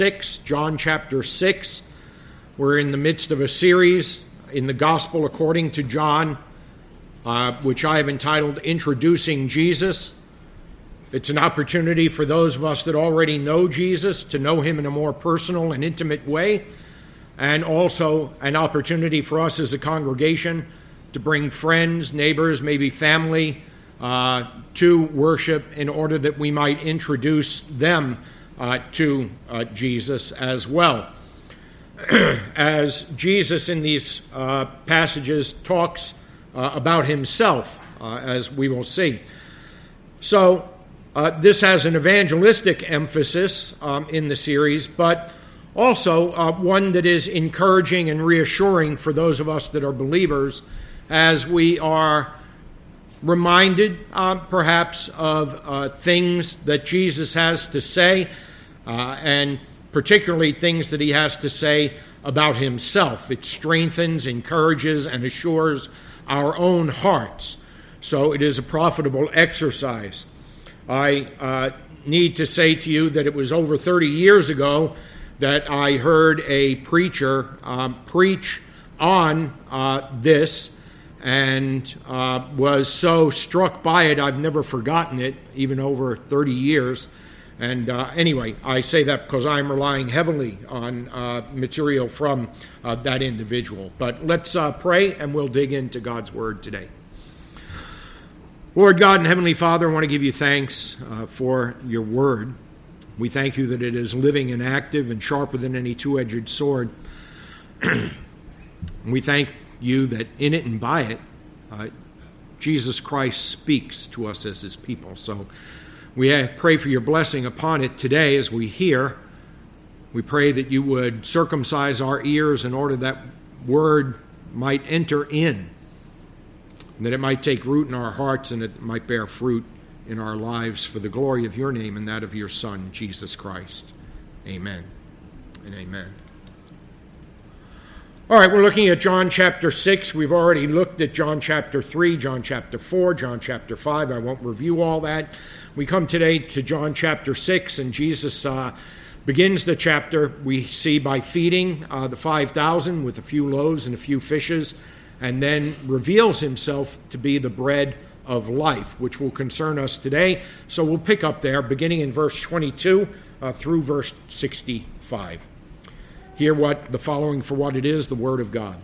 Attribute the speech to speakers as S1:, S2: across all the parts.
S1: 6, John chapter 6. We're in the midst of a series in the Gospel according to John, which I have entitled Introducing Jesus. It's an opportunity for those of us that already know Jesus to know him in a more personal and intimate way, and also an opportunity for us as a congregation to bring friends, neighbors, maybe family to worship in order that we might introduce them to Jesus as well. As Jesus in these passages talks about himself, as we will see. So this has an evangelistic emphasis in the series, but also one that is encouraging and reassuring for those of us that are believers as we are reminded perhaps of things that Jesus has to say, and particularly things that he has to say about himself. It strengthens, encourages, and assures our own hearts. So it is a profitable exercise. I need to say to you that it was over 30 years ago that I heard a preacher preach on this, and was so struck by it, I've never forgotten it, even over 30 years. And anyway, I say that because I'm relying heavily on material from that individual. But let's pray, and we'll dig into God's Word today. Lord God and Heavenly Father, I want to give you thanks for your Word. We thank you that it is living and active and sharper than any two-edged sword. We thank you that in it and by it, Jesus Christ speaks to us as his people. So we pray for your blessing upon it today as we hear. We pray that you would circumcise our ears in order that word might enter in, and that it might take root in our hearts and it might bear fruit in our lives for the glory of your name and that of your Son, Jesus Christ. Amen and amen. All right, we're looking at John chapter 6. We've already looked at John chapter 3, John chapter 4, John chapter 5. I won't review all that. We come today to John chapter 6, and Jesus begins the chapter, we see, by feeding the 5,000 with a few loaves and a few fishes, and then reveals himself to be the bread of life, which will concern us today. So we'll pick up there, beginning in verse 22 through verse 65. Hear what the following for what it is, the Word of God.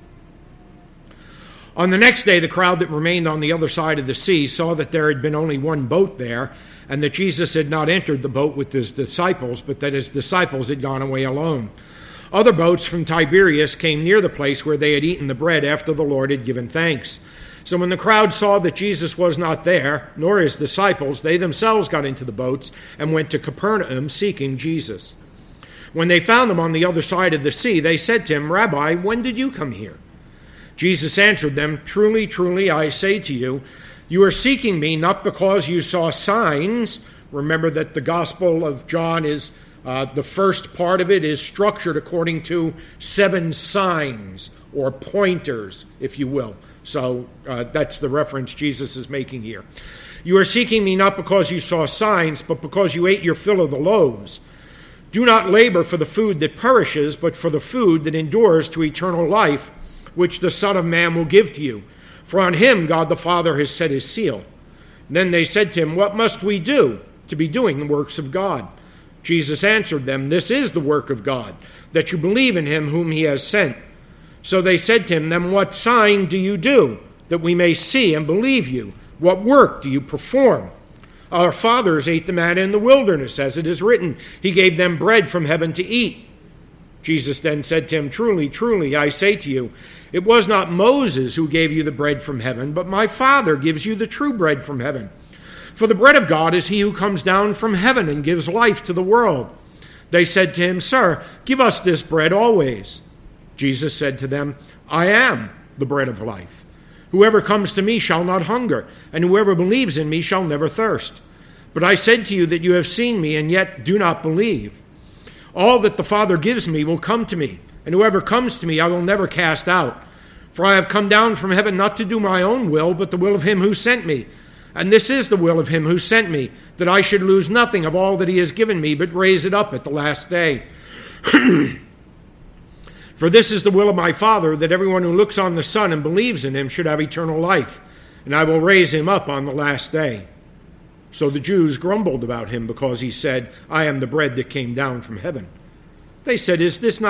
S1: On the next day, the crowd that remained on the other side of the sea saw that there had been only one boat there, and that Jesus had not entered the boat with his disciples, but that his disciples had gone away alone. Other boats from Tiberias came near the place where they had eaten the bread after the Lord had given thanks. So when the crowd saw that Jesus was not there, nor his disciples, they themselves got into the boats and went to Capernaum seeking Jesus. When they found him on the other side of the sea, they said to him, "Rabbi, when did you come here?" Jesus answered them, "Truly, truly, I say to you, you are seeking me not because you saw signs." Remember that the Gospel of John is, the first part of it is structured according to 7 signs, or pointers, if you will. So that's the reference Jesus is making here. "You are seeking me not because you saw signs, but because you ate your fill of the loaves. Do not labor for the food that perishes, but for the food that endures to eternal life, which the Son of Man will give to you. For on him God the Father has set his seal." Then they said to him, "What must we do to be doing the works of God?" Jesus answered them, "This is the work of God, that you believe in him whom he has sent." So they said to him, "Then what sign do you do, that we may see and believe you? What work do you perform? Our fathers ate the manna in the wilderness, as it is written, he gave them bread from heaven to eat." Jesus then said to him, "Truly, truly, I say to you, it was not Moses who gave you the bread from heaven, but my Father gives you the true bread from heaven. For the bread of God is he who comes down from heaven and gives life to the world." They said to him, "Sir, give us this bread always." Jesus said to them, "I am the bread of life. Whoever comes to me shall not hunger, and whoever believes in me shall never thirst. But I said to you that you have seen me, and yet do not believe. All that the Father gives me will come to me, and whoever comes to me I will never cast out. For I have come down from heaven not to do my own will, but the will of him who sent me. And this is the will of him who sent me, that I should lose nothing of all that he has given me, but raise it up at the last day. For this is the will of my Father, that everyone who looks on the Son and believes in him should have eternal life, and I will raise him up on the last day." So the Jews grumbled about him because he said, "I am the bread that came down from heaven." They said, Is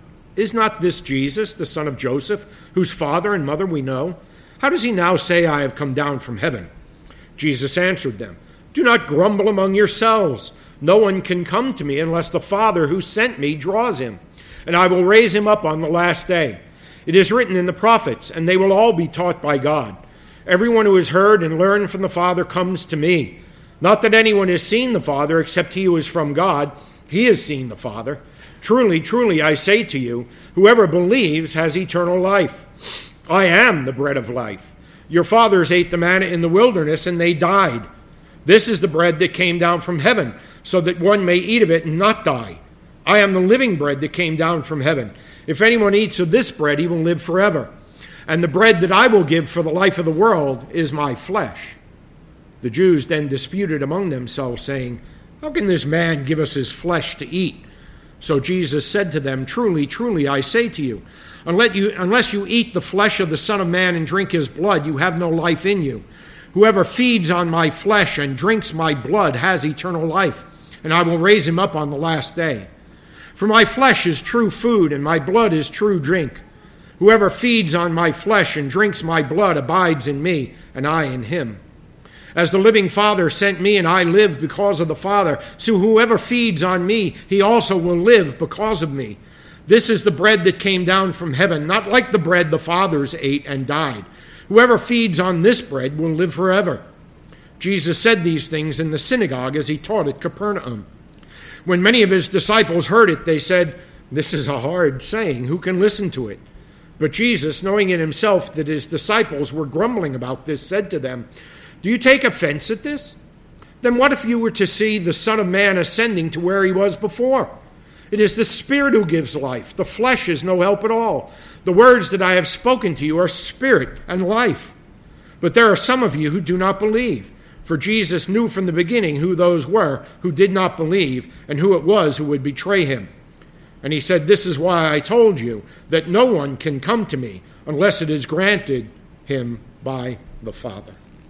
S1: not this Jesus, the son of Joseph, whose father and mother we know? How does he now say, 'I have come down from heaven'?" Jesus answered them, "Do not grumble among yourselves. No one can come to me unless the Father who sent me draws him, and I will raise him up on the last day. It is written in the prophets, and they will all be taught by God. Everyone who has heard and learned from the Father comes to me. Not that anyone has seen the Father except he who is from God. He has seen the Father. Truly, truly, I say to you, whoever believes has eternal life. I am the bread of life. Your fathers ate the manna in the wilderness, and they died. This is the bread that came down from heaven, so that one may eat of it and not die. I am the living bread that came down from heaven. If anyone eats of this bread, he will live forever. And the bread that I will give for the life of the world is my flesh." The Jews then disputed among themselves, saying, "How can this man give us his flesh to eat?" So Jesus said to them, "Truly, truly, I say to you, unless you eat the flesh of the Son of Man and drink his blood, you have no life in you. Whoever feeds on my flesh and drinks my blood has eternal life, and I will raise him up on the last day. For my flesh is true food, and my blood is true drink. Whoever feeds on my flesh and drinks my blood abides in me, and I in him. As the living Father sent me, and I live because of the Father, so whoever feeds on me, he also will live because of me. This is the bread that came down from heaven, not like the bread the fathers ate and died. Whoever feeds on this bread will live forever." Jesus said these things in the synagogue as he taught at Capernaum. When many of his disciples heard it, they said, "This is a hard saying. Who can listen to it?" But Jesus, knowing in himself that his disciples were grumbling about this, said to them, "Do you take offense at this? Then what if you were to see the Son of Man ascending to where he was before? It is the Spirit who gives life. The flesh is no help at all. The words that I have spoken to you are spirit and life. But there are some of you who do not believe." For Jesus knew from the beginning who those were who did not believe and who it was who would betray him. And he said, "This is why I told you that no one can come to me unless it is granted him by the Father."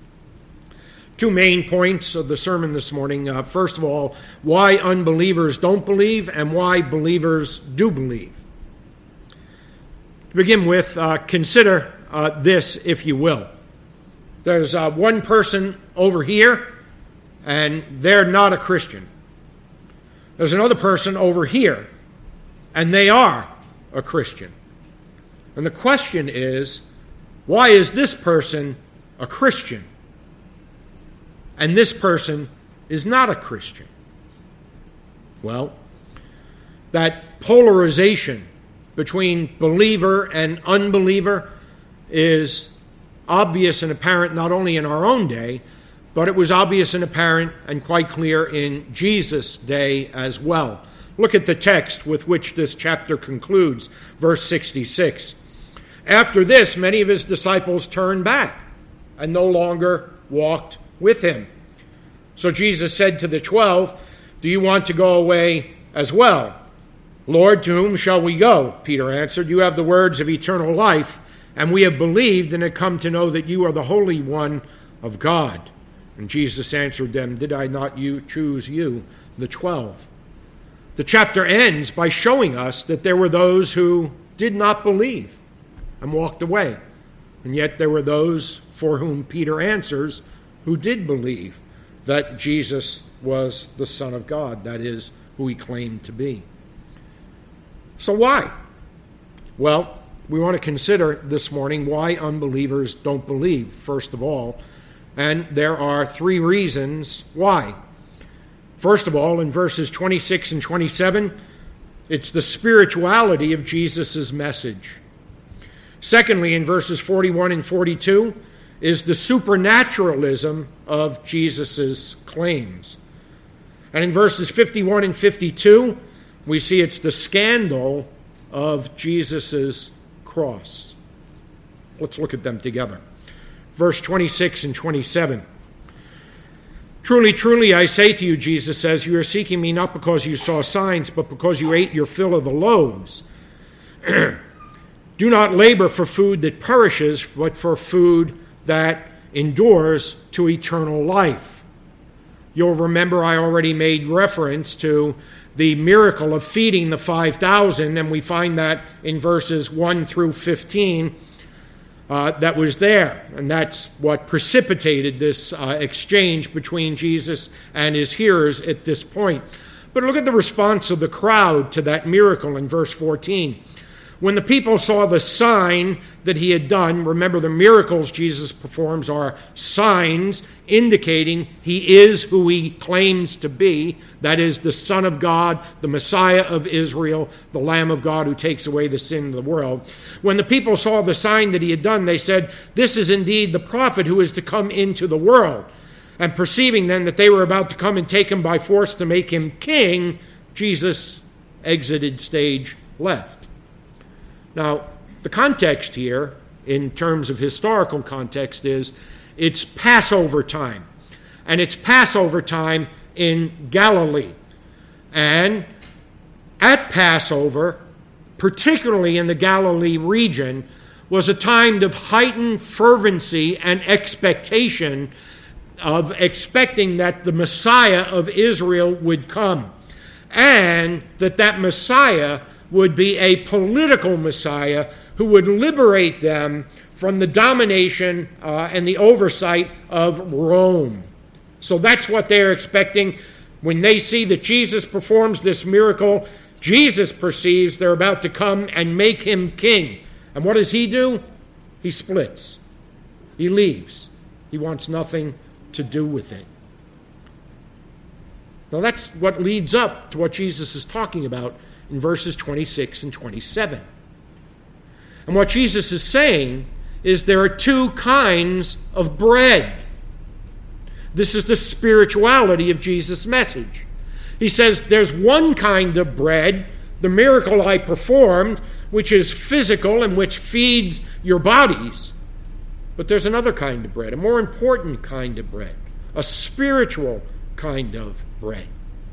S1: Two main points of the sermon this morning. First of all, why unbelievers don't believe and why believers do believe. To begin with, consider this, if you will. There's one person over here, and they're not a Christian. There's another person over here, and they are a Christian. And the question is, why is this person a Christian and this person is not a Christian? Well, that polarization between believer and unbeliever is obvious and apparent not only in our own day, but it was obvious and apparent and quite clear in Jesus' day as well. Look at the text with which this chapter concludes, verse 66. After this, many of his disciples turned back and no longer walked with him. So Jesus said to the 12, "Do you want to go away as well?" "Lord, to whom shall we go?" Peter answered. "You have the words of eternal life, and we have believed and have come to know that you are the Holy One of God." And Jesus answered them, "Did I not choose you, the 12? The chapter ends by showing us that there were those who did not believe and walked away. And yet there were those for whom Peter answers who did believe that Jesus was the Son of God, that is, who he claimed to be. So why? Well, we want to consider this morning why unbelievers don't believe, first of all. And there are three reasons why. First of all, in verses 26 and 27, it's the spirituality of Jesus' message. Secondly, in verses 41 and 42, is the supernaturalism of Jesus' claims. And in verses 51 and 52, we see it's the scandal of Jesus' cross. Let's look at them together. Verse 26 and 27. Truly, truly, I say to you, Jesus says, you are seeking me not because you saw signs, but because you ate your fill of the loaves. Do not labor for food that perishes, but for food that endures to eternal life. You'll remember I already made reference to the miracle of feeding the 5,000, and we find that in verses 1 through 15 that was there. And that's what precipitated this exchange between Jesus and his hearers at this point. But look at the response of the crowd to that miracle in verse 14. When the people saw the sign that he had done, remember the miracles Jesus performs are signs indicating he is who he claims to be, that is the Son of God, the Messiah of Israel, the Lamb of God who takes away the sin of the world. When the people saw the sign that he had done, they said, "This is indeed the prophet who is to come into the world." And perceiving then that they were about to come and take him by force to make him king, Jesus exited stage left. Now, the context here, in terms of historical context, is it's Passover time. And it's Passover time in Galilee. And at Passover, particularly in the Galilee region, was a time of heightened fervency and expectation of expecting that the Messiah of Israel would come. And that Messiah would be a political Messiah who would liberate them from the domination and the oversight of Rome. So that's what they're expecting. When they see that Jesus performs this miracle, Jesus perceives they're about to come and make him king. And what does he do? He splits. He leaves. He wants nothing to do with it. Now that's what leads up to what Jesus is talking about in verses 26 and 27. And what Jesus is saying is there are two kinds of bread. This is the spirituality of Jesus' message. He says there's one kind of bread, the miracle I performed, which is physical and which feeds your bodies. But there's another kind of bread, a more important kind of bread, a spiritual kind of bread.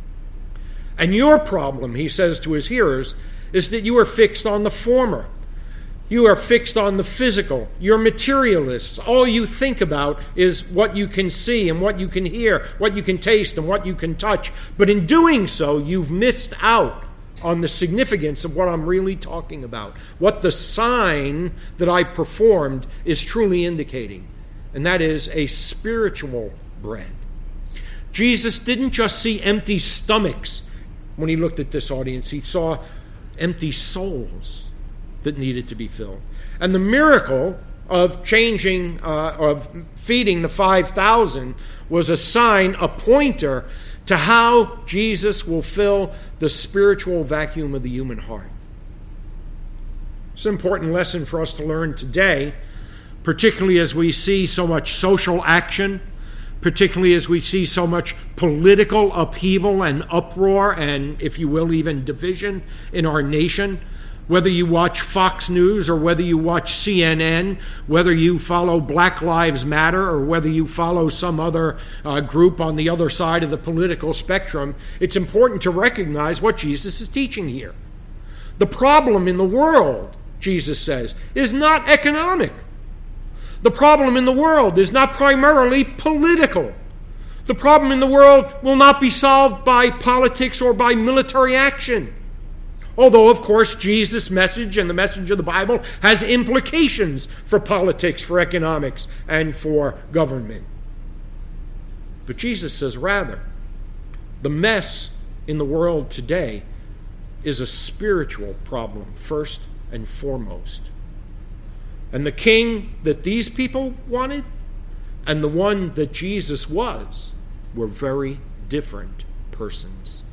S1: And your problem, he says to his hearers, is that you are fixed on the former. You are fixed on the physical. You're materialists. All you think about is what you can see and what you can hear, what you can taste and what you can touch. But in doing so, you've missed out on the significance of what I'm really talking about, what the sign that I performed is truly indicating. And that is a spiritual bread. Jesus didn't just see empty stomachs when he looked at this audience. He saw empty souls that needed to be filled. And the miracle of feeding the 5,000 was a sign, a pointer to how Jesus will fill the spiritual vacuum of the human heart. It's an important lesson for us to learn today, particularly as we see so much social action, particularly as we see so much political upheaval and uproar and, if you will, even division in our nation. Whether you watch Fox News or whether you watch CNN, whether you follow Black Lives Matter or whether you follow some other group on the other side of the political spectrum, it's important to recognize what Jesus is teaching here. The problem in the world, Jesus says, is not economic. The problem in the world is not primarily political. The problem in the world will not be solved by politics or by military action. Although, of course, Jesus' message and the message of the Bible has implications for politics, for economics, and for government. But Jesus says, rather, the mess in the world today is a spiritual problem, first and foremost. And the king that these people wanted and the one that Jesus was were very different persons.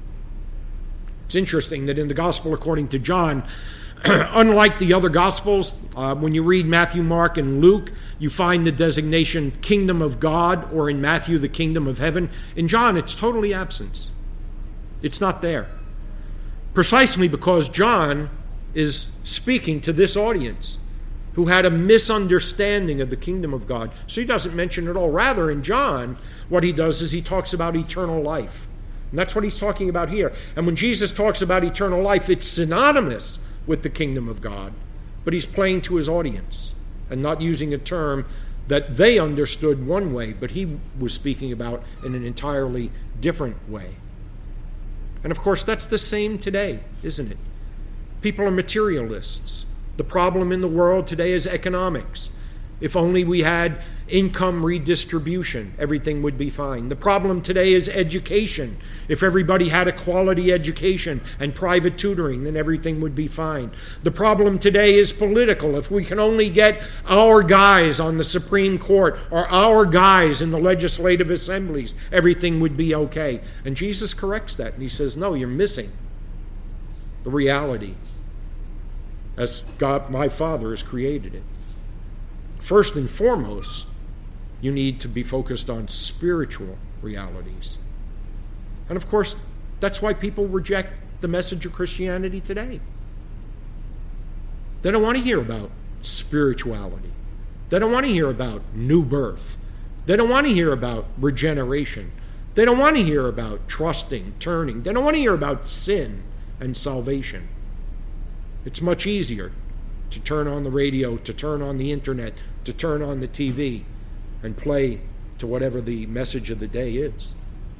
S1: It's interesting that in the Gospel according to John, unlike the other Gospels, when you read Matthew, Mark, and Luke, you find the designation kingdom of God, or in Matthew, the kingdom of heaven. In John, it's totally absent. It's not there. Precisely because John is speaking to this audience. who had a misunderstanding of the kingdom of God. So he doesn't mention it all. Rather, in John, what he does is he talks about eternal life. And that's what he's talking about here. And when Jesus talks about eternal life, it's synonymous with the kingdom of God. But he's playing to his audience and not using a term that they understood one way, but he was speaking about in an entirely different way. And of course, that's the same today, isn't it? People are materialists. The problem in the world today is economics. If only we had income redistribution, everything would be fine. The problem today is education. If everybody had a quality education and private tutoring, then everything would be fine. The problem today is political. If we can only get our guys on the Supreme Court or our guys in the legislative assemblies, everything would be okay. And Jesus corrects that, and he says, no, you're missing the reality as God, my Father, has created it. First and foremost, you need to be focused on spiritual realities. And of course, that's why people reject the message of Christianity today. They don't want to hear about spirituality. They don't want to hear about new birth. They don't want to hear about regeneration. They don't want to hear about trusting, turning. They don't want to hear about sin and salvation. It's much easier to turn on the radio, to turn on the internet, to turn on the TV and play to whatever the message of the day is.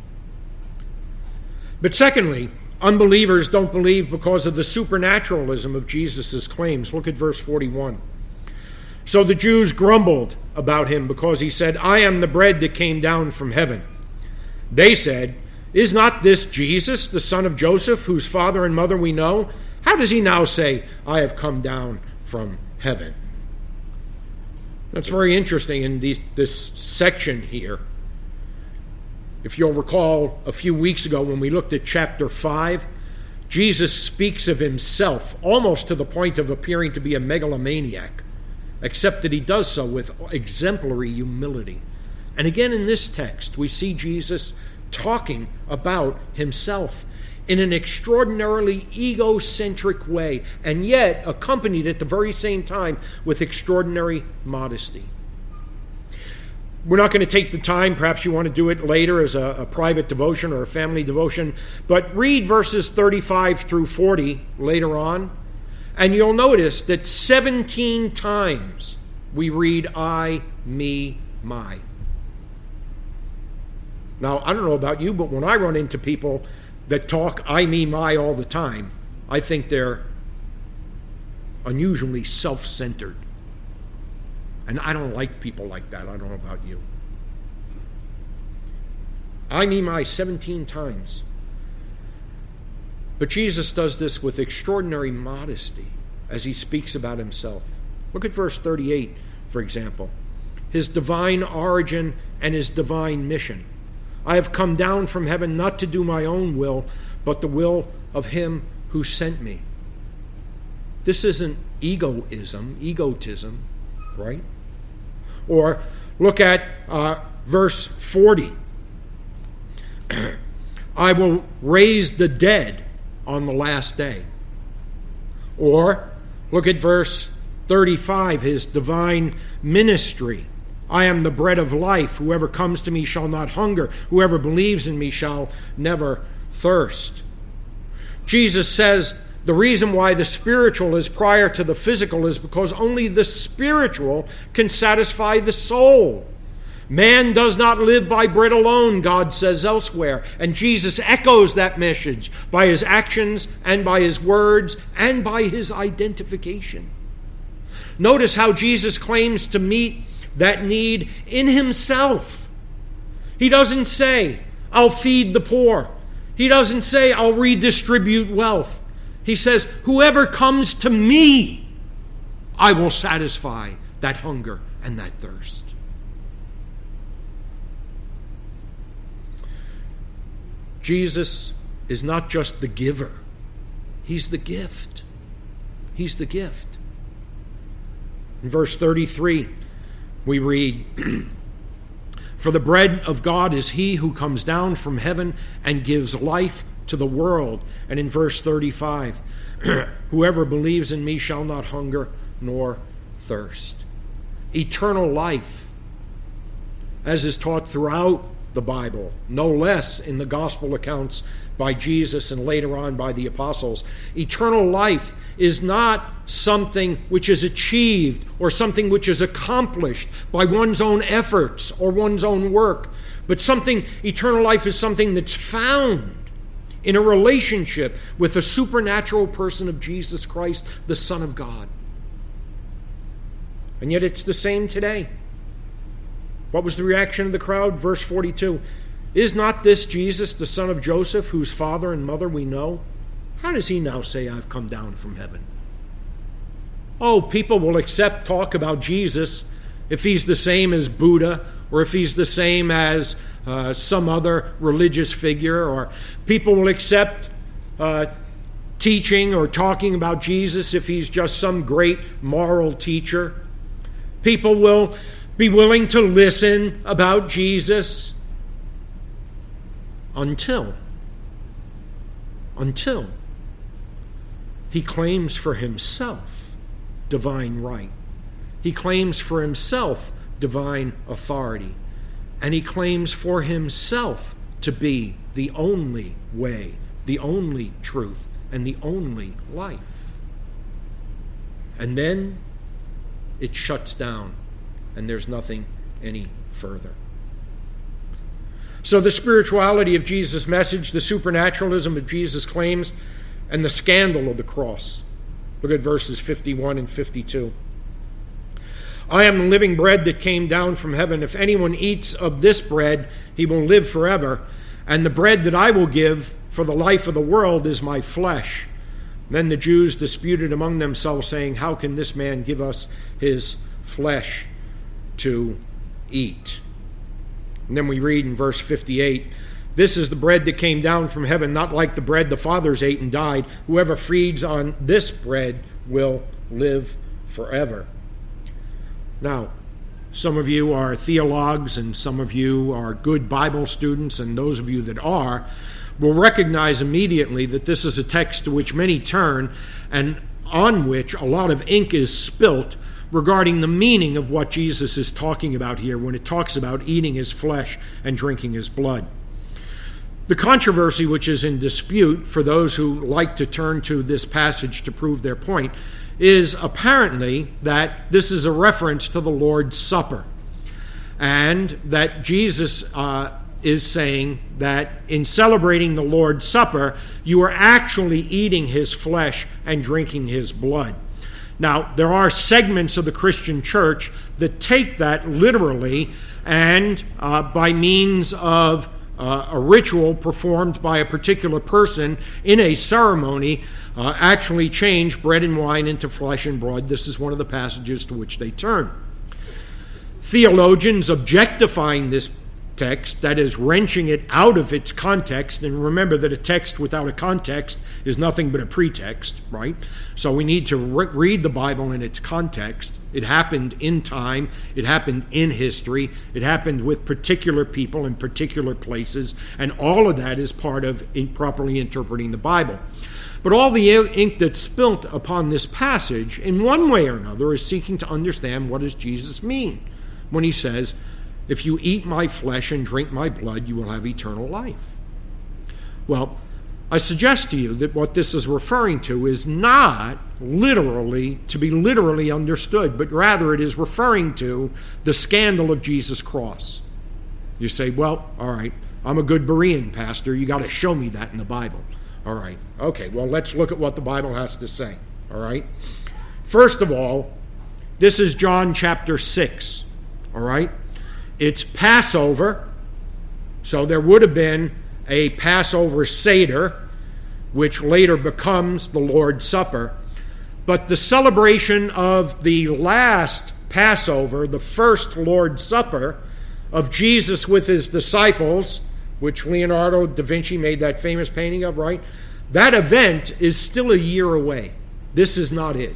S1: But secondly, unbelievers don't believe because of the supernaturalism of Jesus' claims. Look at verse 41. So the Jews grumbled about him because he said, I am the bread that came down from heaven. They said, is not this Jesus, the son of Joseph, whose father and mother we know? How does he now say, I have come down from heaven? That's very interesting in this section here. If you'll recall, a few weeks ago when we looked at chapter 5, Jesus speaks of himself almost to the point of appearing to be a megalomaniac, except that he does so with exemplary humility. And again in this text, we see Jesus talking about himself in an extraordinarily egocentric way, and yet accompanied at the very same time with extraordinary modesty. We're not going to take the time, perhaps you want to do it later as a private devotion or a family devotion, but read verses 35 through 40 later on, and you'll notice that 17 times we read I, me, my. Now, I don't know about you, but when I run into people that talk I, me, my all the time, I think they're unusually self-centered. And I don't like people like that. I don't know about you. I, me, my 17 times. But Jesus does this with extraordinary modesty as he speaks about himself. Look at verse 38, for example. His divine origin and his divine mission. I have come down from heaven not to do my own will, but the will of him who sent me. This isn't egotism, right? Or look at verse 40. I will raise the dead on the last day. Or look at verse 35, his divine ministry. I am the bread of life. Whoever comes to me shall not hunger. Whoever believes in me shall never thirst. Jesus says the reason why the spiritual is prior to the physical is because only the spiritual can satisfy the soul. Man does not live by bread alone, God says elsewhere. And Jesus echoes that message by his actions and by his words and by his identification. Notice how Jesus claims to meet that need in himself. He doesn't say, I'll feed the poor. He doesn't say, I'll redistribute wealth. He says, whoever comes to me, I will satisfy that hunger and that thirst. Jesus is not just the giver. He's the gift. He's the gift. In verse 33, we read, for the bread of God is he who comes down from heaven and gives life to the world. And in verse 35, whoever believes in me shall not hunger nor thirst. Eternal life, as is taught throughout the Bible, no less in the gospel accounts by Jesus and later on by the apostles. Eternal life is not something which is achieved or something which is accomplished by one's own efforts or one's own work, but eternal life is something that's found in a relationship with a supernatural person of Jesus Christ, the Son of God. And yet it's the same today. What was the reaction of the crowd? Verse 42. Is not this Jesus, the son of Joseph, whose father and mother we know? How does he now say, I've come down from heaven? Oh, people will accept talk about Jesus if he's the same as Buddha, or if he's the same as some other religious figure, or people will accept teaching or talking about Jesus if he's just some great moral teacher. People will be willing to listen about Jesus until he claims for himself divine right. He claims for himself divine authority. And he claims for himself to be the only way, the only truth, and the only life. And then it shuts down, and there's nothing any further. So the spirituality of Jesus' message, the supernaturalism of Jesus' claims, and the scandal of the cross. Look at verses 51 and 52. I am the living bread that came down from heaven. If anyone eats of this bread, he will live forever. And the bread that I will give for the life of the world is my flesh. Then the Jews disputed among themselves, saying, how can this man give us his flesh to eat? And then we read in verse 58, this is the bread that came down from heaven, not like the bread the fathers ate and died. Whoever feeds on this bread will live forever. Now, some of you are theologues and some of you are good Bible students, and those of you that are will recognize immediately that this is a text to which many turn and on which a lot of ink is spilt regarding the meaning of what Jesus is talking about here when it talks about eating his flesh and drinking his blood. The controversy which is in dispute for those who like to turn to this passage to prove their point is apparently that this is a reference to the Lord's Supper, and that Jesus is saying that in celebrating the Lord's Supper, you are actually eating his flesh and drinking his blood. Now, there are segments of the Christian church that take that literally and by means of a ritual performed by a particular person in a ceremony actually change bread and wine into flesh and blood. This is one of the passages to which they turn. Theologians objectifying this text, that is, wrenching it out of its context, and remember that a text without a context is nothing but a pretext, right? So we need to read the Bible in its context. It happened in time, it happened in history, it happened with particular people in particular places, and all of that is part of properly interpreting the Bible. But all the ink that's spilt upon this passage, in one way or another, is seeking to understand what does Jesus mean when he says, if you eat my flesh and drink my blood, you will have eternal life. Well, I suggest to you that what this is referring to is not literally to be literally understood, but rather it is referring to the scandal of Jesus' cross. You say, well, all right, I'm a good Berean pastor. You got to show me that in the Bible. All right, okay, well, let's look at what the Bible has to say. All right? First of all, this is John chapter 6. All right? It's Passover, so there would have been a Passover Seder, which later becomes the Lord's Supper. But the celebration of the last Passover, the first Lord's Supper, of Jesus with his disciples, which Leonardo da Vinci made that famous painting of, right? That event is still a year away. This is not it.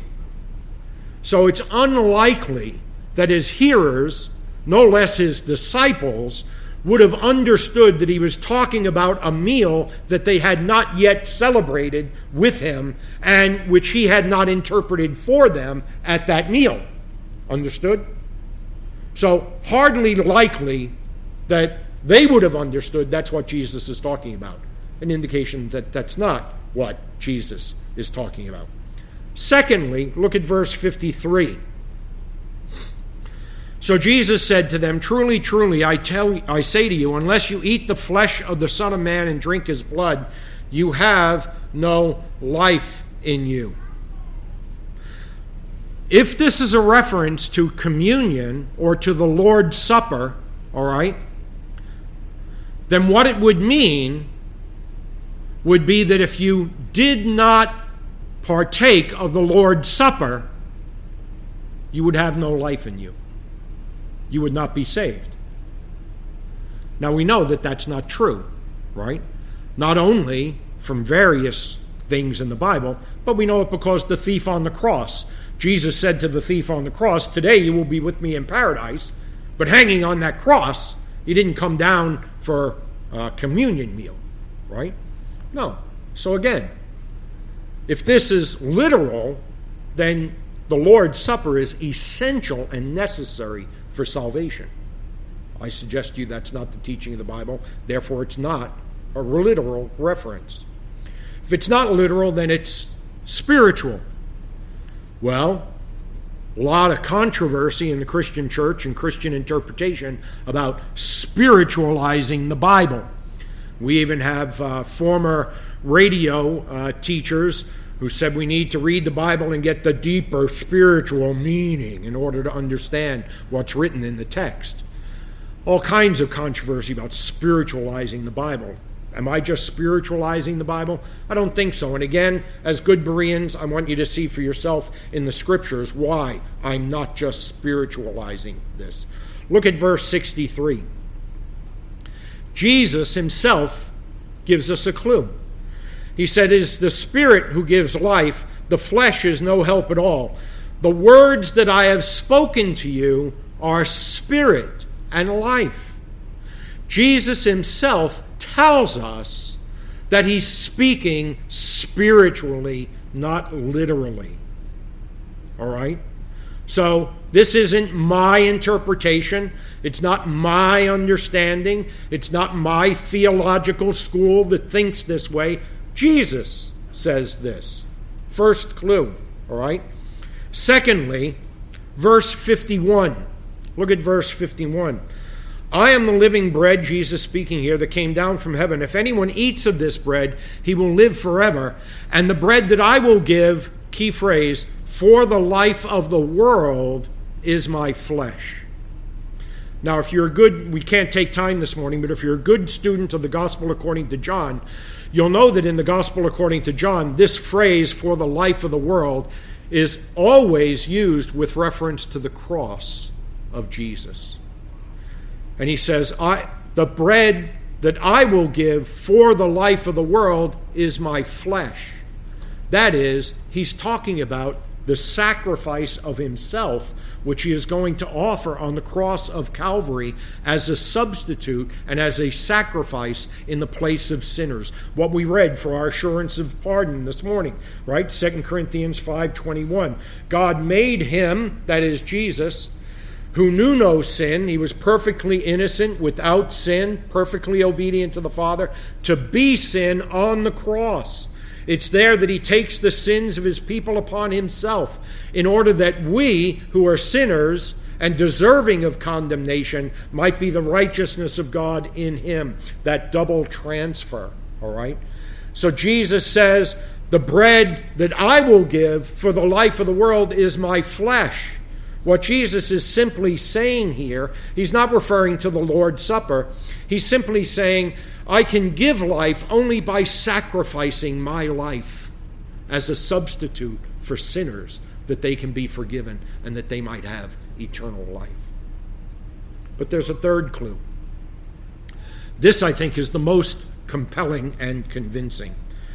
S1: So it's unlikely that his hearers, no less his disciples, would have understood that he was talking about a meal that they had not yet celebrated with him and which he had not interpreted for them at that meal. Understood? So hardly likely that they would have understood that's what Jesus is talking about. An indication that that's not what Jesus is talking about. Secondly, look at verse 53. So Jesus said to them, "Truly, truly, I say to you, unless you eat the flesh of the Son of Man and drink his blood, you have no life in you." If this is a reference to communion or to the Lord's Supper, all right, then what it would mean would be that if you did not partake of the Lord's Supper, you would have no life in you. You would not be saved. Now we know that that's not true, right? Not only from various things in the Bible, but we know it because the thief on the cross, Jesus said to the thief on the cross, "Today you will be with me in paradise," but hanging on that cross, he didn't come down for a communion meal, right? No. So again, if this is literal, then the Lord's Supper is essential and necessary for salvation. I suggest to you that's not the teaching of the Bible, therefore it's not a literal reference. If it's not literal, then it's spiritual. Well, a lot of controversy in the Christian church and Christian interpretation about spiritualizing the Bible. We even have former radio teachers who said we need to read the Bible and get the deeper spiritual meaning in order to understand what's written in the text. All kinds of controversy about spiritualizing the Bible. Am I just spiritualizing the Bible? I don't think so. And again, as good Bereans, I want you to see for yourself in the Scriptures why I'm not just spiritualizing this. Look at verse 63. Jesus himself gives us a clue. He said, "It is the Spirit who gives life. The flesh is no help at all. The words that I have spoken to you are spirit and life." Jesus himself tells us that he's speaking spiritually, not literally. All right? So this isn't my interpretation. It's not my understanding. It's not my theological school that thinks this way. Jesus says this. First clue, all right? Secondly, verse 51. Look at verse 51. "I am the living bread," Jesus speaking here, "that came down from heaven. If anyone eats of this bread, he will live forever. And the bread that I will give," key phrase, "for the life of the world is my flesh." Now, if you're a good, we can't take time this morning, but if you're a good student of the Gospel according to John, you'll know that in the Gospel according to John, this phrase, "for the life of the world," is always used with reference to the cross of Jesus. And he says, "The bread that I will give for the life of the world is my flesh." That is, he's talking about the sacrifice of himself, which he is going to offer on the cross of Calvary as a substitute and as a sacrifice in the place of sinners. What we read for our assurance of pardon this morning, right? 2 Corinthians 5:21. God made him, that is Jesus, who knew no sin, he was perfectly innocent, without sin, perfectly obedient to the Father, to be sin on the cross. It's there that he takes the sins of his people upon himself in order that we, who are sinners and deserving of condemnation, might be the righteousness of God in him. That double transfer, all right? So Jesus says, "The bread that I will give for the life of the world is my flesh." What Jesus is simply saying here, he's not referring to the Lord's Supper. He's simply saying, I can give life only by sacrificing my life as a substitute for sinners, that they can be forgiven and that they might have eternal life. But there's a third clue. This, I think, is the most compelling and convincing.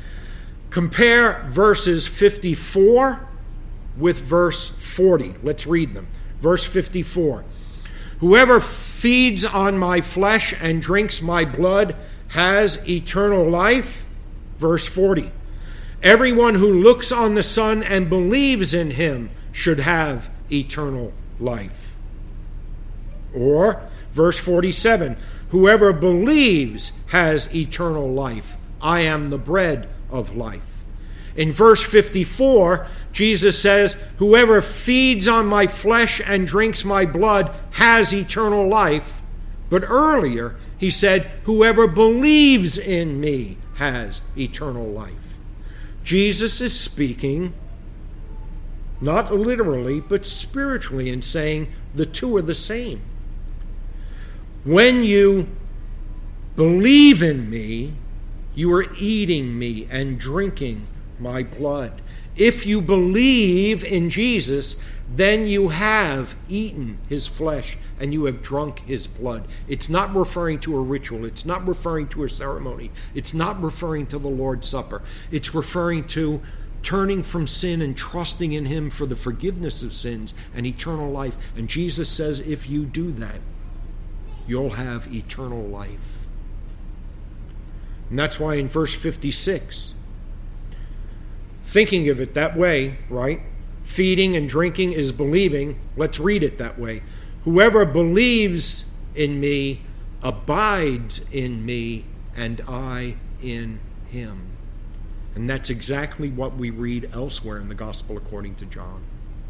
S1: Compare verses 54 with verse 40. Let's read them. Verse 54. "Whoever feeds on my flesh and drinks my blood has eternal life." Verse 40. "Everyone who looks on the Son and believes in him should have eternal life. Or, verse 47, whoever believes has eternal life. I am the bread of life. In verse 54, Jesus says, whoever feeds on my flesh and drinks my blood has eternal life. But earlier, he said, whoever believes in me has eternal life. Jesus is speaking, not literally, but spiritually, and saying the two are the same. When you believe in me, you are eating me and drinking my blood. If you believe in Jesus, then you have eaten his flesh and you have drunk his blood. It's not referring to a ritual. It's not referring to a ceremony. It's not referring to the Lord's Supper. It's referring to turning from sin and trusting in him for the forgiveness of sins and eternal life. And Jesus says, if you do that, you'll have eternal life. And that's why in verse 56, thinking of it that way, right? Feeding and drinking is believing. Let's read it that way. Whoever believes in me abides in me, and I in him. And that's exactly what we read elsewhere in the Gospel according to John.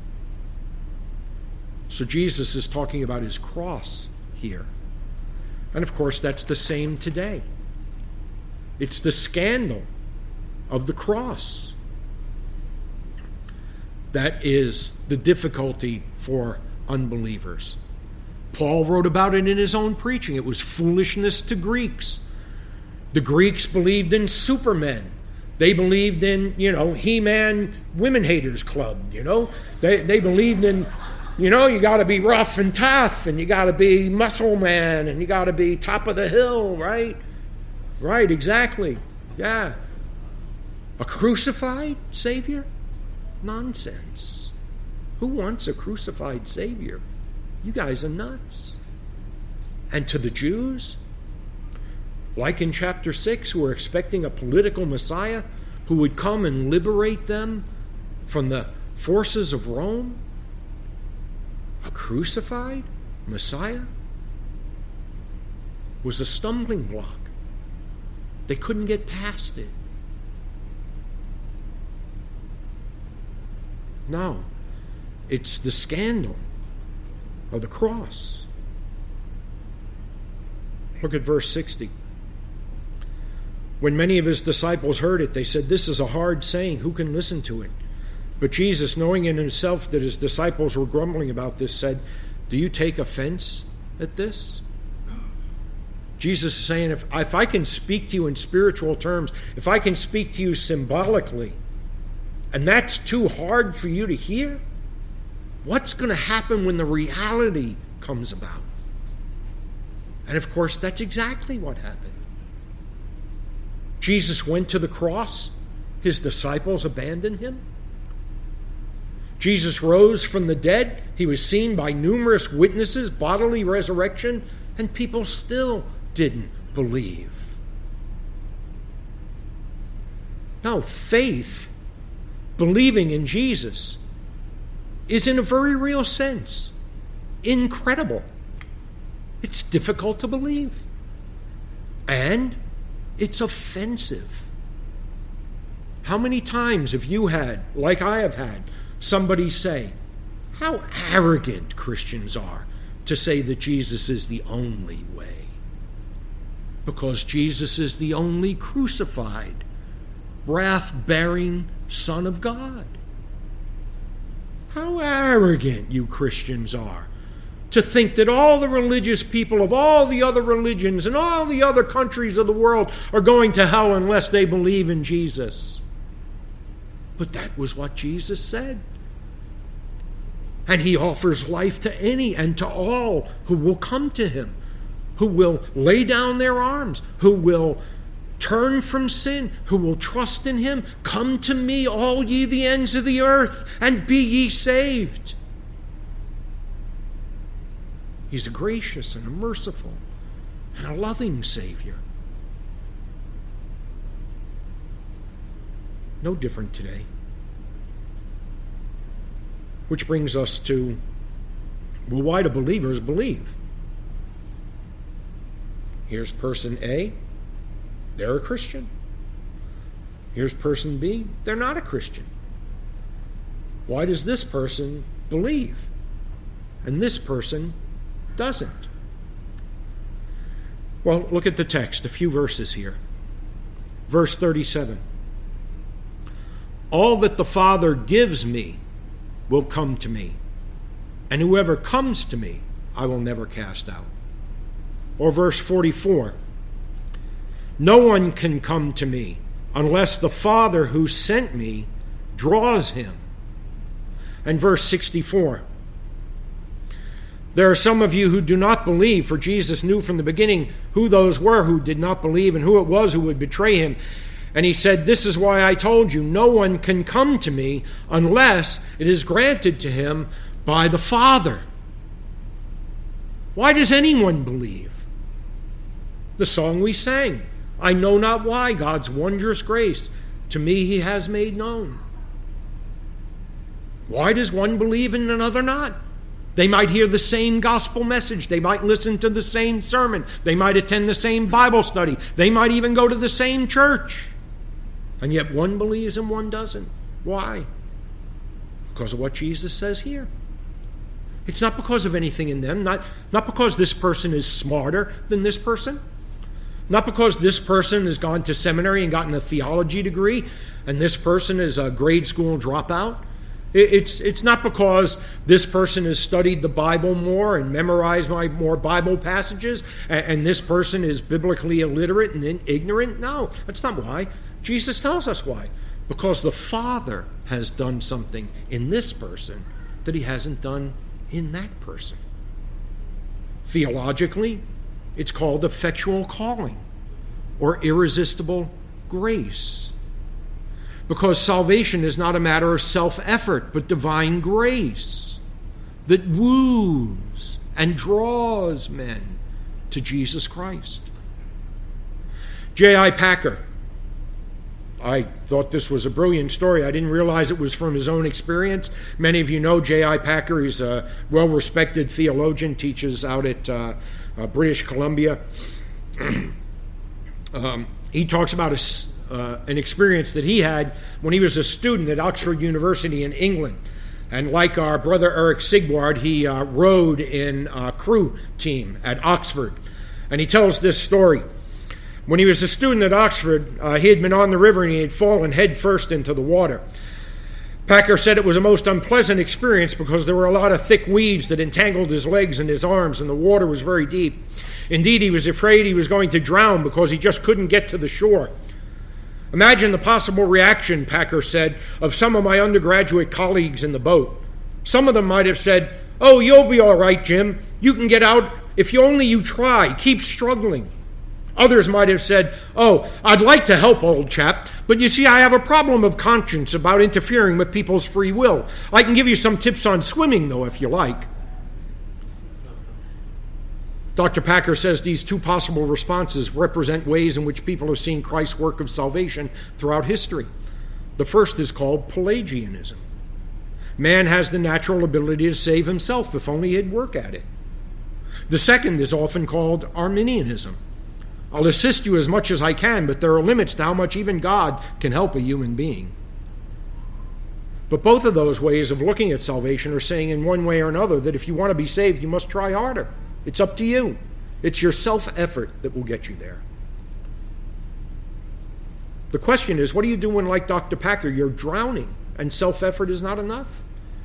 S1: So Jesus is talking about his cross here. And of course, that's the same today. It's the scandal of the cross that is the difficulty for unbelievers. Paul wrote about it in his own preaching. It was foolishness to Greeks. The Greeks believed in supermen. They believed in, He-Man Women Haters Club, They believed in, you got to be rough and tough, and you got to be muscle man, and you got to be top of the hill, right? Right, exactly. Yeah. A crucified Savior? Nonsense. Who wants a crucified Savior? You guys are nuts. And to the Jews, like in chapter 6, who are expecting a political Messiah who would come and liberate them from the forces of Rome, a crucified Messiah was a stumbling block. They couldn't get past it. No, it's the scandal of the cross. Look at verse 60. When many of his disciples heard it, they said, "This is a hard saying. Who can listen to it?" But Jesus, knowing in himself that his disciples were grumbling about this, said, "Do you take offense at this?" Jesus is saying, if I can speak to you in spiritual terms, if I can speak to you symbolically, and that's too hard for you to hear, what's going to happen when the reality comes about? And of course, that's exactly what happened. Jesus went to the cross. His disciples abandoned him. Jesus rose from the dead. He was seen by numerous witnesses, bodily resurrection, and people still didn't believe. No, faith, believing in Jesus, is in a very real sense incredible. It's difficult to believe. And it's offensive. How many times have you had, like I have had, somebody say, how arrogant Christians are to say that Jesus is the only way? Because Jesus is the only crucified, wrath-bearing Son of God. How arrogant you Christians are to think that all the religious people of all the other religions and all the other countries of the world are going to hell unless they believe in Jesus. But that was what Jesus said. And he offers life to any and to all who will come to him, who will lay down their arms, who will turn from sin, who will trust in him. Come to me, all ye the ends of the earth, and be ye saved. He's a gracious and a merciful and a loving Savior. No different today. Which brings us to Well, why do believers believe? Here's person A, they're a Christian. Here's person B, they're not a Christian. Why does this person believe and this person doesn't? Well, look at the text, a few verses here. Verse 37. All that the Father gives me will come to me, and whoever comes to me I will never cast out. Or verse 44. No one can come to me unless the Father who sent me draws him. And verse 64. There are some of you who do not believe, for Jesus knew from the beginning who those were who did not believe and who it was who would betray him. And he said, this is why I told you, no one can come to me unless it is granted to him by the Father. Why does anyone believe? The song we sang, I know not why, God's wondrous grace to me he has made known. Why does one believe and another not? They might hear the same gospel message. They might listen to the same sermon. They might attend the same Bible study. They might even go to the same church. And yet one believes and one doesn't. Why? Because of what Jesus says here. It's not because of anything in them. Not because this person is smarter than this person. Not because this person has gone to seminary and gotten a theology degree and this person is a grade school dropout. It's not because this person has studied the Bible more and memorized more Bible passages and this person is biblically illiterate and ignorant. No, that's not why. Jesus tells us why. Because the Father has done something in this person that he hasn't done in that person. Theologically, it's called effectual calling or irresistible grace. Because salvation is not a matter of self-effort, but divine grace that woos and draws men to Jesus Christ. J.I. Packer. I thought this was a brilliant story. I didn't realize it was from his own experience. Many of you know J.I. Packer. He's a well-respected theologian, teaches out at British Columbia. He talks about an experience that he had when he was a student at Oxford University in England. And like our brother Eric Sigward, he rowed in a crew team at Oxford. And he tells this story. When he was a student at Oxford, he had been on the river and he had fallen head first into the water. Packer said it was a most unpleasant experience because there were a lot of thick weeds that entangled his legs and his arms, and the water was very deep. Indeed, he was afraid he was going to drown because he just couldn't get to the shore. Imagine the possible reaction, Packer said, of some of my undergraduate colleagues in the boat. Some of them might have said, "Oh, you'll be all right, Jim. You can get out if you try. Keep struggling." Others might have said, "Oh, I'd like to help, old chap, but you see, I have a problem of conscience about interfering with people's free will. I can give you some tips on swimming, though, if you like." Dr. Packer says these two possible responses represent ways in which people have seen Christ's work of salvation throughout history. The first is called Pelagianism. Man has the natural ability to save himself if only he'd work at it. The second is often called Arminianism. I'll assist you as much as I can, but there are limits to how much even God can help a human being. But both of those ways of looking at salvation are saying in one way or another that if you want to be saved, you must try harder. It's up to you. It's your self-effort that will get you there. The question is, what do you do when, like Dr. Packer, you're drowning and self-effort is not enough?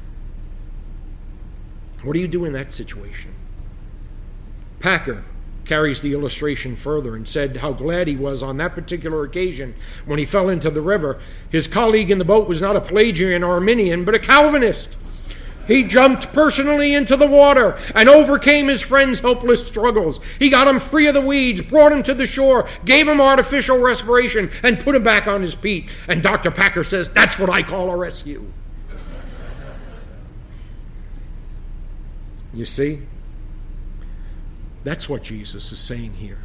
S1: What do you do in that situation? Packer carries the illustration further and said how glad he was on that particular occasion when he fell into the river. His colleague in the boat was not a Pelagian or Arminian, but a Calvinist. He jumped personally into the water and overcame his friend's hopeless struggles. He got him free of the weeds, brought him to the shore, gave him artificial respiration, and put him back on his feet. And Dr. Packer says, that's what I call a rescue. You see? That's what Jesus is saying here.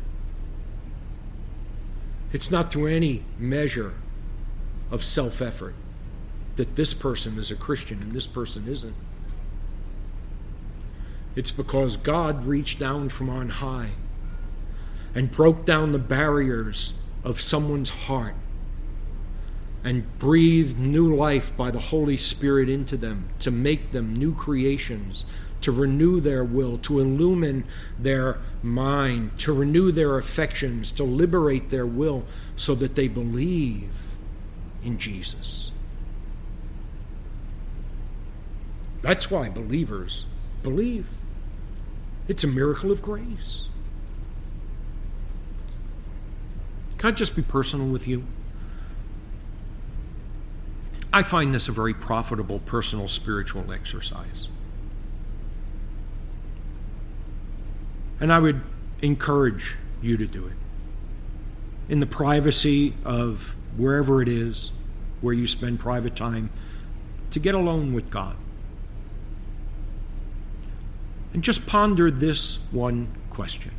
S1: It's not through any measure of self-effort that this person is a Christian and this person isn't. It's because God reached down from on high and broke down the barriers of someone's heart and breathed new life by the Holy Spirit into them to make them new creations, to renew their will, to illumine their mind, to renew their affections, to liberate their will so that they believe in Jesus. That's why believers believe. It's a miracle of grace. Can I just be personal with you? I find this a very profitable personal spiritual exercise. And I would encourage you to do it in the privacy of wherever it is where you spend private time, to get alone with God. And just ponder this one question.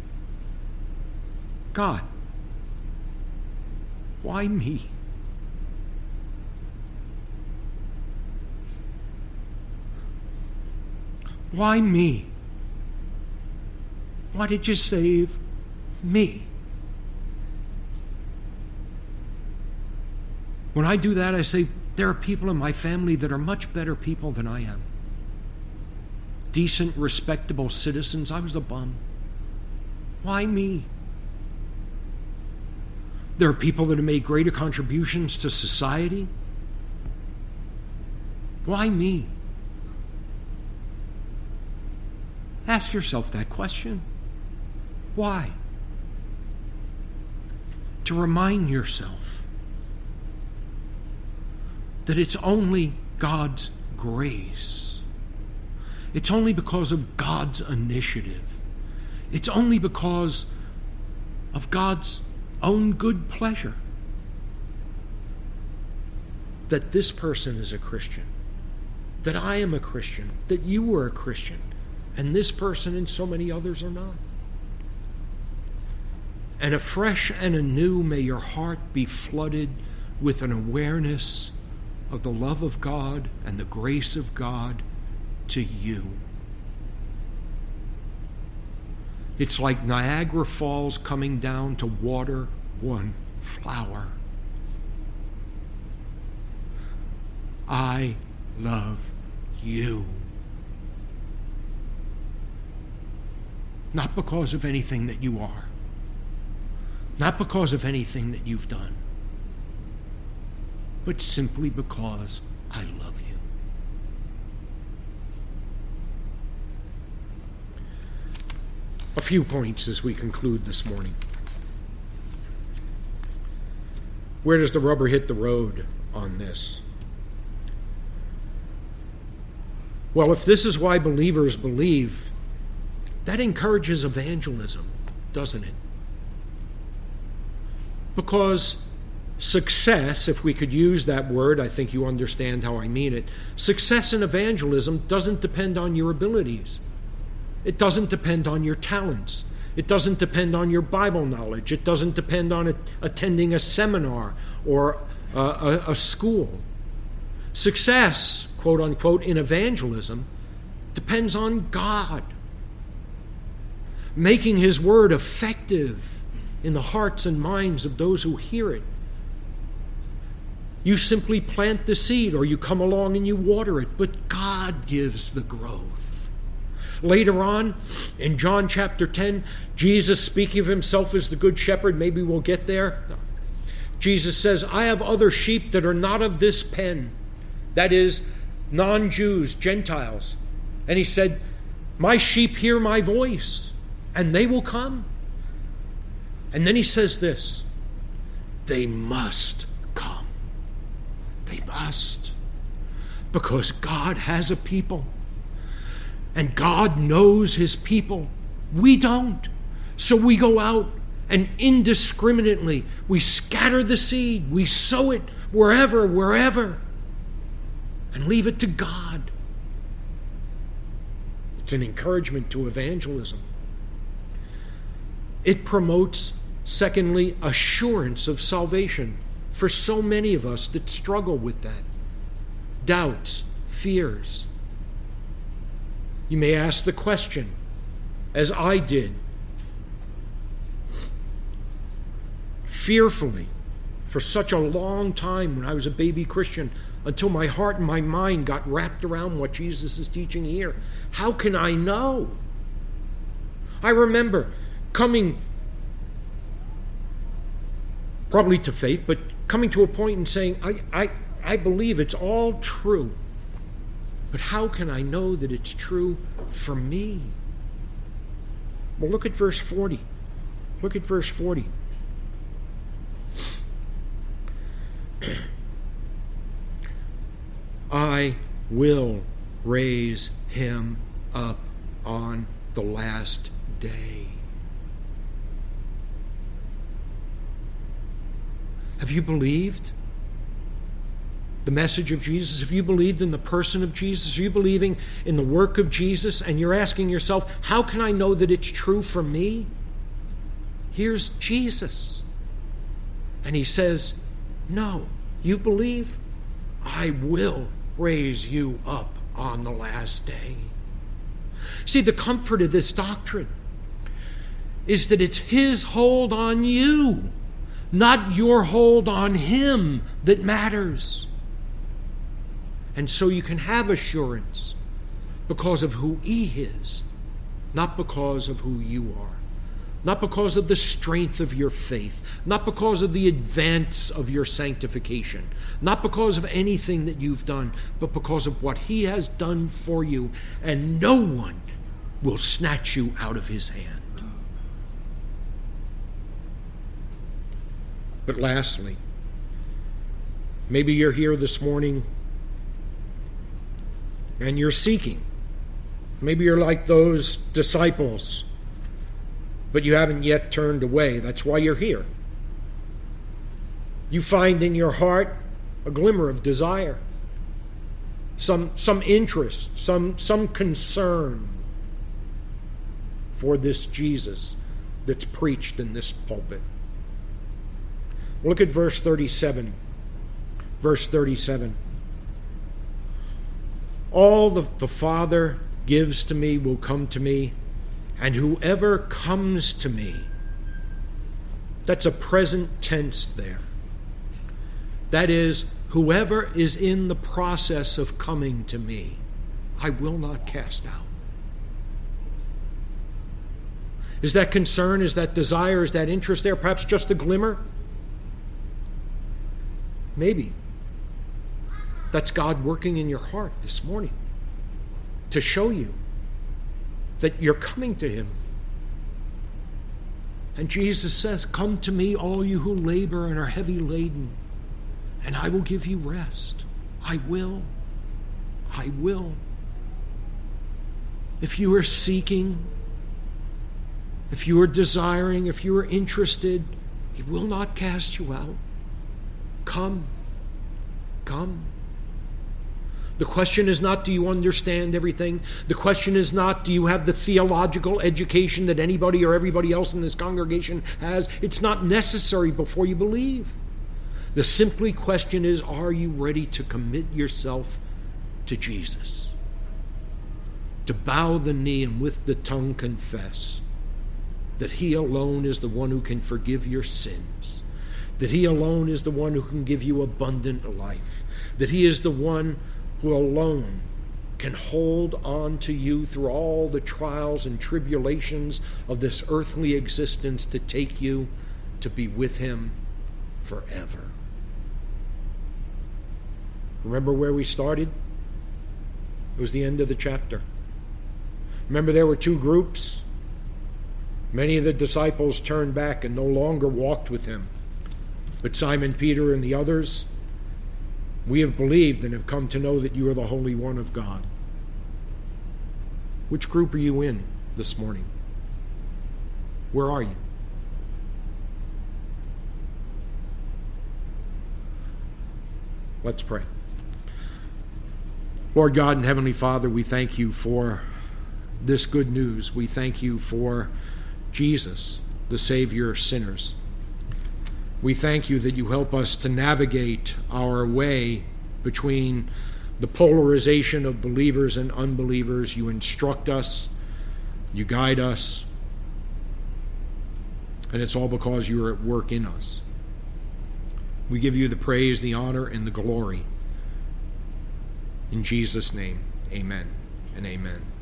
S1: God, why me? Why me? Why did you save me? When I do that, I say, there are people in my family that are much better people than I am. Decent, respectable citizens. I was a bum. Why me? There are people that have made greater contributions to society. Why me? Ask yourself that question. Why? To remind yourself that it's only God's grace. It's only because of God's initiative. It's only because of God's own good pleasure that this person is a Christian, that I am a Christian, that you are a Christian, and this person and so many others are not. And afresh and anew may your heart be flooded with an awareness of the love of God and the grace of God to you. It's like Niagara Falls coming down to water one flower. I love you. Not because of anything that you are. Not because of anything that you've done. But simply because I love you. A few points as we conclude this morning. Where does the rubber hit the road on this? Well, if this is why believers believe, that encourages evangelism, doesn't it? Because success, if we could use that word, I think you understand how I mean it. Success in evangelism doesn't depend on your abilities. It doesn't depend on your talents. It doesn't depend on your Bible knowledge. It doesn't depend on attending a seminar or a school. Success, quote unquote, in evangelism depends on God making His word effective in the hearts and minds of those who hear it. You simply plant the seed, or you come along and you water it, but God gives the growth. Later on, in John chapter 10, Jesus, speaking of Himself as the Good Shepherd, maybe we'll get there. Jesus says, I have other sheep that are not of this pen. That is, non-Jews, Gentiles. And He said, my sheep hear my voice, and they will come. And then He says this, they must come. They must. Because God has a people. And God knows His people. We don't. So we go out and indiscriminately we scatter the seed. We sow it wherever. And leave it to God. It's an encouragement to evangelism. It promotes, secondly, assurance of salvation for so many of us that struggle with that. Doubts, fears. You may ask the question, as I did, fearfully, for such a long time when I was a baby Christian, until my heart and my mind got wrapped around what Jesus is teaching here. How can I know? I remember coming, probably to faith, but coming to a point and saying, I believe it's all true. But how can I know that it's true for me? Well, look at verse 40. Look at verse 40. I will raise him up on the last day. Have you believed the message of Jesus? Have you believed in the person of Jesus? Are you believing in the work of Jesus? And you're asking yourself, how can I know that it's true for me? Here's Jesus. And he says, no, you believe? I will raise you up on the last day. See, the comfort of this doctrine is that it's his hold on you, not your hold on him, that matters. And so you can have assurance because of who he is, not because of who you are. Not because of the strength of your faith, not because of the advance of your sanctification, not because of anything that you've done, but because of what he has done for you, and no one will snatch you out of his hand. But lastly, maybe you're here this morning and you're seeking. Maybe you're like those disciples, but you haven't yet turned away. That's why you're here. You find in your heart a glimmer of desire, some interest, some concern for this Jesus that's preached in this pulpit. Look at verse 37. Verse 37. All the Father gives to me will come to me, and whoever comes to me, that's a present tense there. That is, whoever is in the process of coming to me, I will not cast out. Is that concern, is that desire, is that interest there? Perhaps just a glimmer? Maybe. That's God working in your heart this morning to show you that you're coming to him. And Jesus says, come to me, all you who labor and are heavy laden, and I will give you rest. I will. I will. If you are seeking, if you are desiring, if you are interested, he will not cast you out. Come. Come. The question is not, do you understand everything? The question is not, do you have the theological education that anybody or everybody else in this congregation has? It's not necessary before you believe. The simply question is, are you ready to commit yourself to Jesus? To bow the knee and with the tongue confess that he alone is the one who can forgive your sins, that he alone is the one who can give you abundant life, that he is the one who alone can hold on to you through all the trials and tribulations of this earthly existence to take you to be with him forever. Remember where we started? It was the end of the chapter. Remember there were two groups? Many of the disciples turned back and no longer walked with him. But Simon Peter and the others, we have believed and have come to know that you are the Holy One of God. Which group are you in this morning? Where are you? Let's pray. Lord God and Heavenly Father, we thank you for this good news. We thank you for Jesus, the Savior of sinners. We thank you that you help us to navigate our way between the polarization of believers and unbelievers. You instruct us, you guide us, and it's all because you are at work in us. We give you the praise, the honor, and the glory. In Jesus' name, amen and amen.